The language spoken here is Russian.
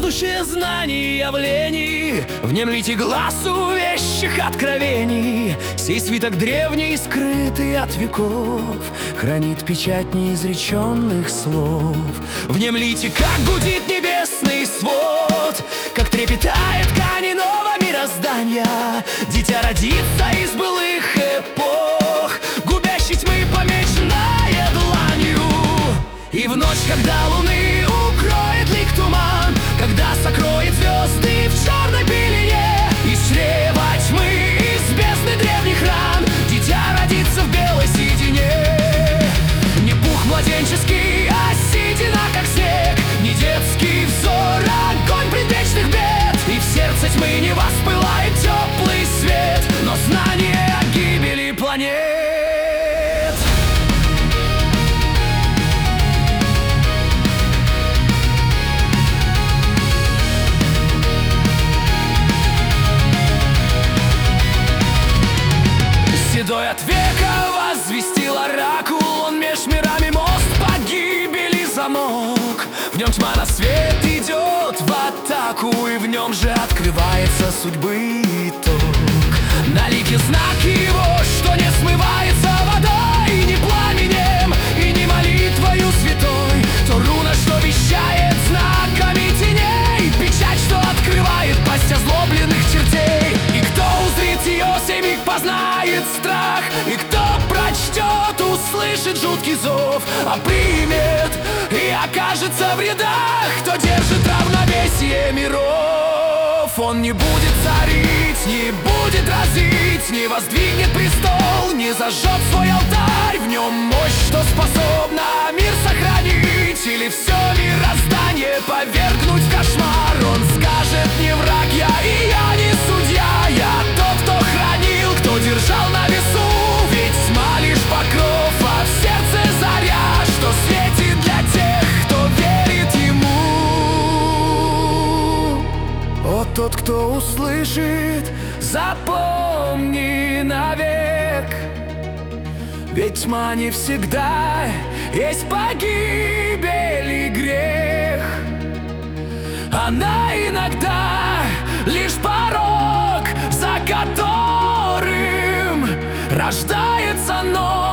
жаждущие знаний и явлений, внемлите глазу вещих откровений. Сей свиток древний, скрытый от веков, хранит печать неизреченных слов. Внемлите, как гудит небесный свод, как трепетает ткань иного мироздания. Дитя родится из былых эпох, губящей тьмы помеченная дланью. И в ночь, когда луны укроет лик туман, когда сокроет звезды в черной пелене, из чрева тьмы, из бездны древних ран, дитя родится в белой седине. Не пух младенческий, а седина, как снег, не детский взор, огонь предвечных бед. И в сердце тьмы не воспылает теплый свет, но знание о гибели планет. Седой от века возвестил оракул, он меж мирами мост погибели замок. В нем тьма на свет идет в атаку, и в нем же открывается судьбы итог. На лике знак его, что не смывается водой, ни пламенем, и ни молитвою святой. То руна, что вещает знаками теней, печать, что открывает пасть озлобленных чертей. И кто узрит ее, сей миг познает страх, и кто прочтет, услышит жуткий зов, а примет и окажется в рядах, кто держит равновесие миров. Он не будет царить, не будет разить, не воздвигнет престол, не зажжет свой алтарь. В нем мощь, что способна мир сохранить, или все мироздание повергнуть в кошмар. Он скажет: не враг я, и я не судья, я тот, кто хранил, кто держал на весу. Ведь тьма лишь покров, а в сердце заря, что светит для тех, кто верит ему. О, тот, кто услышит, запомни навек. Ведь тьма не всегда есть погибель и грех. Она иногда лишь порог, за которым рождается ночь.